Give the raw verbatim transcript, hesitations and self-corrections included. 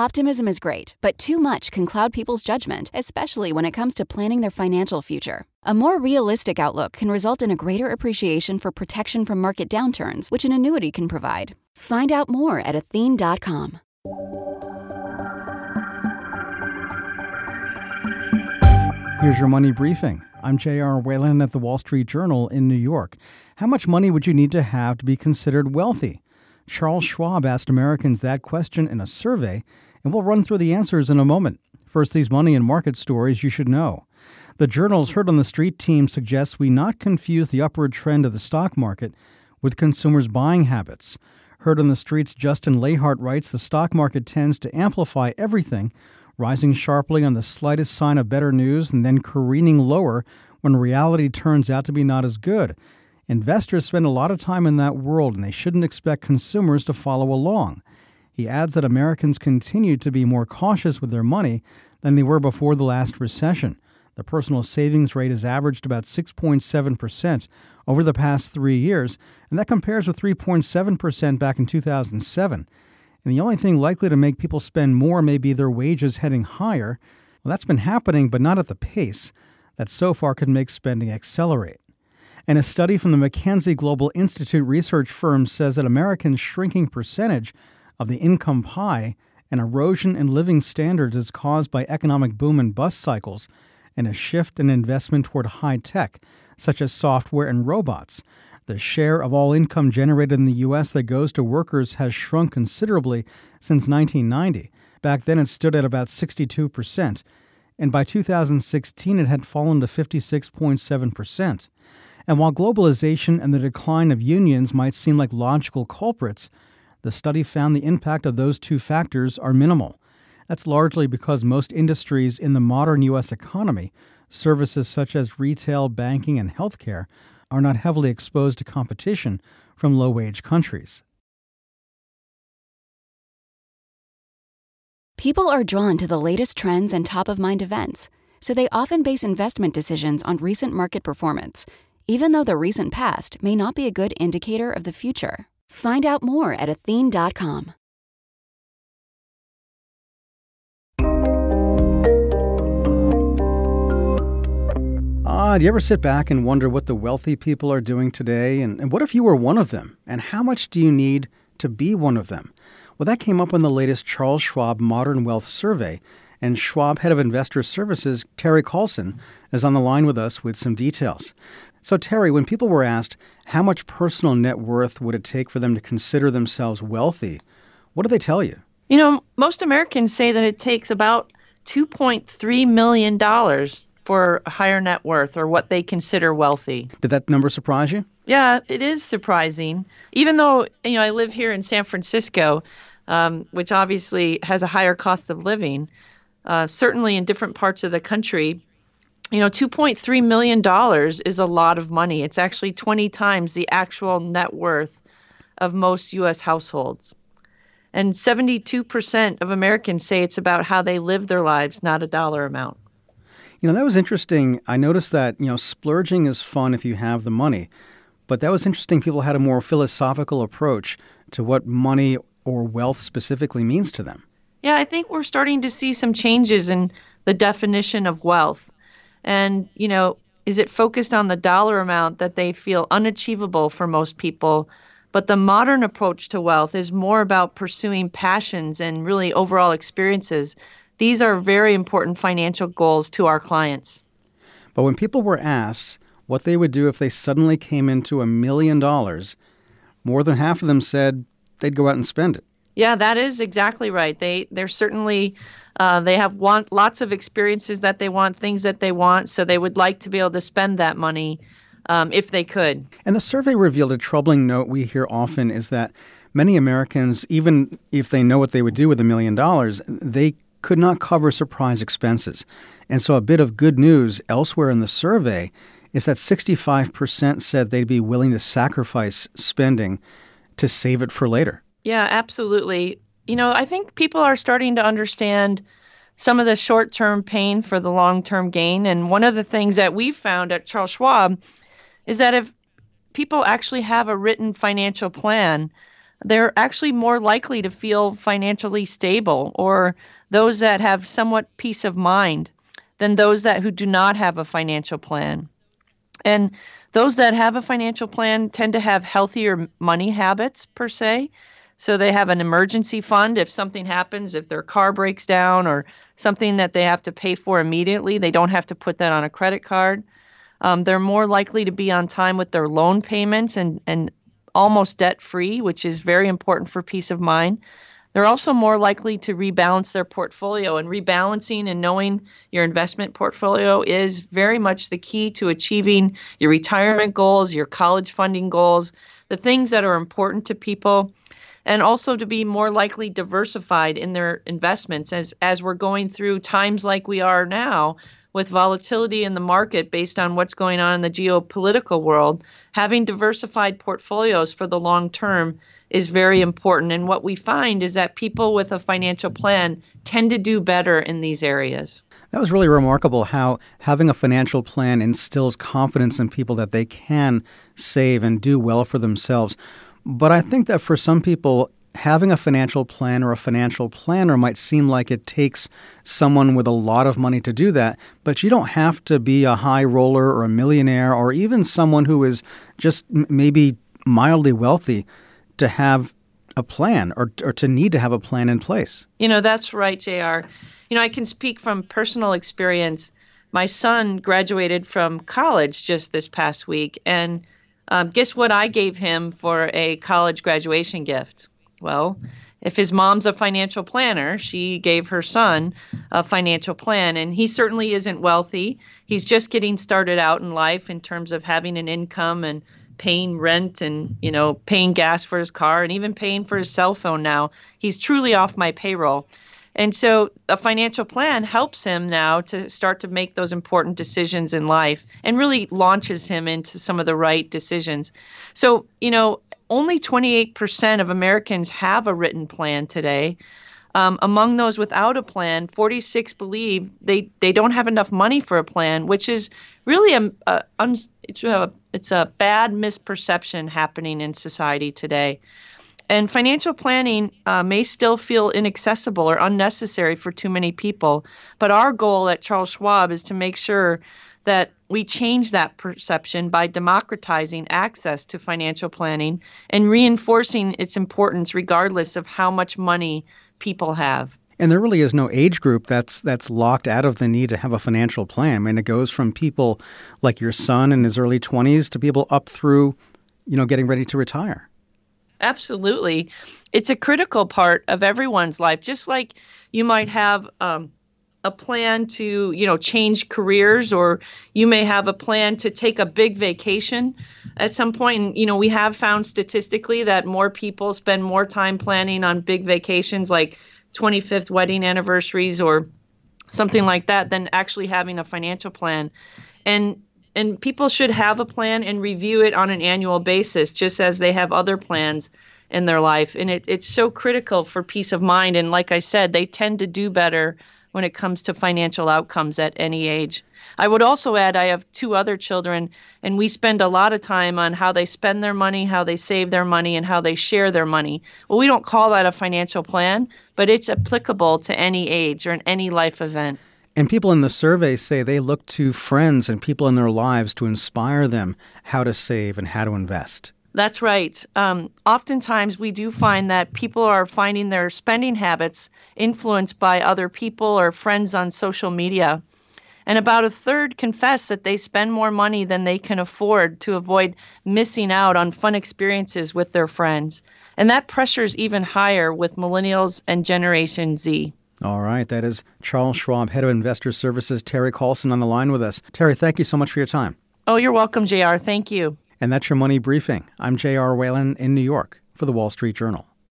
Optimism is great, but too much can cloud people's judgment, especially when it comes to planning their financial future. A more realistic outlook can result in a greater appreciation for protection from market downturns, which an annuity can provide. Find out more at athene dot com. Here's your money briefing. I'm J R. Whalen at the Wall Street Journal in New York. How much money would you need to have to be considered wealthy? Charles Schwab asked Americans that question in a survey, and we'll run through the answers in a moment. First, these money and market stories you should know. The Journal's Heard on the Street team suggests we not confuse the upward trend of the stock market with consumers' buying habits. Heard on the Street's Justin Lahart writes the stock market tends to amplify everything, rising sharply on the slightest sign of better news and then careening lower when reality turns out to be not as good. Investors spend a lot of time in that world, and they shouldn't expect consumers to follow along. He adds that Americans continue to be more cautious with their money than they were before the last recession. The personal savings rate has averaged about six point seven percent over the past three years, and that compares with three point seven percent back in two thousand seven. And the only thing likely to make people spend more may be their wages heading higher. Well, that's been happening, but not at the pace that so far could make spending accelerate. And a study from the McKinsey Global Institute research firm says that Americans' shrinking percentage of the income pie and erosion in living standards is caused by economic boom and bust cycles and a shift in investment toward high tech, such as software and robots. The share of all income generated in the U S that goes to workers has shrunk considerably since nineteen ninety. Back then, it stood at about sixty-two percent, and by two thousand sixteen, it had fallen to fifty-six point seven percent. And while globalization and the decline of unions might seem like logical culprits, the study found the impact of those two factors are minimal. That's largely because most industries in the modern U S economy, services such as retail, banking, and healthcare, are not heavily exposed to competition from low-wage countries. People are drawn to the latest trends and top-of-mind events, so they often base investment decisions on recent market performance, even though the recent past may not be a good indicator of the future. Find out more at athene dot com. Ah, do you ever sit back and wonder what the wealthy people are doing today? And, and what if you were one of them? And how much do you need to be one of them? Well, that came up in the latest Charles Schwab Modern Wealth Survey. And Schwab Head of Investor Services, Terry Carlson, is on the line with us with some details. So, Terry, when people were asked how much personal net worth would it take for them to consider themselves wealthy, what did they tell you? You know, most Americans say that it takes about two point three million dollars for a higher net worth, or what they consider wealthy. Did that number surprise you? Yeah, it is surprising. Even though, you know, I live here in San Francisco, um, which obviously has a higher cost of living, uh, certainly in different parts of the country, you know, two point three million dollars is a lot of money. It's actually twenty times the actual net worth of most U S households. And seventy-two percent of Americans say it's about how they live their lives, not a dollar amount. You know, that was interesting. I noticed that, you know, splurging is fun if you have the money. But that was interesting. People had a more philosophical approach to what money or wealth specifically means to them. Yeah, I think we're starting to see some changes in the definition of wealth. And, you know, is it focused on the dollar amount that they feel unachievable for most people? But the modern approach to wealth is more about pursuing passions and really overall experiences. These are very important financial goals to our clients. But when people were asked what they would do if they suddenly came into a million dollars, more than half of them said they'd go out and spend it. Yeah, that is exactly right. They they're certainly uh, they have want lots of experiences that they want, things that they want, so they would like to be able to spend that money um, if they could. And the survey revealed a troubling note we hear often is that many Americans, even if they know what they would do with a million dollars, they could not cover surprise expenses. And so a bit of good news elsewhere in the survey is that sixty-five percent said they'd be willing to sacrifice spending to save it for later. Yeah, absolutely. You know, I think people are starting to understand some of the short-term pain for the long-term gain. And one of the things that we've found at Charles Schwab is that if people actually have a written financial plan, they're actually more likely to feel financially stable, or those that have somewhat peace of mind, than those that who do not have a financial plan. And those that have a financial plan tend to have healthier money habits per se. So they have an emergency fund if something happens, if their car breaks down or something that they have to pay for immediately, they don't have to put that on a credit card. Um, they're more likely to be on time with their loan payments and, and almost debt-free, which is very important for peace of mind. They're also more likely to rebalance their portfolio, and rebalancing and knowing your investment portfolio is very much the key to achieving your retirement goals, your college funding goals, the things that are important to people, and also to be more likely diversified in their investments as, as we're going through times like we are now with volatility in the market based on what's going on in the geopolitical world. Having diversified portfolios for the long term is very important. And what we find is that people with a financial plan tend to do better in these areas. That was really remarkable how having a financial plan instills confidence in people that they can save and do well for themselves. But I think that for some people, having a financial plan or a financial planner might seem like it takes someone with a lot of money to do that, but you don't have to be a high roller or a millionaire or even someone who is just m- maybe mildly wealthy to have a plan or, or to need to have a plan in place. You know, that's right, J R. You know, I can speak from personal experience. My son graduated from college just this past week, and um, guess what I gave him for a college graduation gift? Well, if his mom's a financial planner, she gave her son a financial plan, and he certainly isn't wealthy. He's just getting started out in life in terms of having an income and paying rent and, you know, paying gas for his car and even paying for his cell phone now. He's truly off my payroll. And so a financial plan helps him now to start to make those important decisions in life and really launches him into some of the right decisions. So, you know, only twenty-eight percent of Americans have a written plan today. Um, among those without a plan, forty-six believe they, they don't have enough money for a plan, which is really a, a, it's a it's a bad misperception happening in society today. And financial planning uh, may still feel inaccessible or unnecessary for too many people, but our goal at Charles Schwab is to make sure that we change that perception by democratizing access to financial planning and reinforcing its importance regardless of how much money people have. And there really is no age group that's that's locked out of the need to have a financial plan. I mean, it goes from people like your son in his early twenties to people up through, you know, getting ready to retire. Absolutely. It's a critical part of everyone's life, just like you might have um, a plan to, you know, change careers, or you may have a plan to take a big vacation at some point. And, you know, we have found statistically that more people spend more time planning on big vacations like twenty-fifth wedding anniversaries or something like that than actually having a financial plan. And and people should have a plan and review it on an annual basis, just as they have other plans in their life. And it, it's so critical for peace of mind. And like I said, they tend to do better when it comes to financial outcomes at any age. I would also add I have two other children, and we spend a lot of time on how they spend their money, how they save their money, and how they share their money. Well, we don't call that a financial plan, but it's applicable to any age or in any life event. And people in the survey say they look to friends and people in their lives to inspire them how to save and how to invest. That's right. Um, oftentimes we do find that people are finding their spending habits influenced by other people or friends on social media. And about a third confess that they spend more money than they can afford to avoid missing out on fun experiences with their friends. And that pressure is even higher with millennials and Generation Z. All right. That is Charles Schwab, Head of Investor Services, Terry Carlson on the line with us. Terry, thank you so much for your time. Oh, you're welcome, J R. Thank you. And that's your Money Briefing. I'm J R. Whalen in New York for the Wall Street Journal.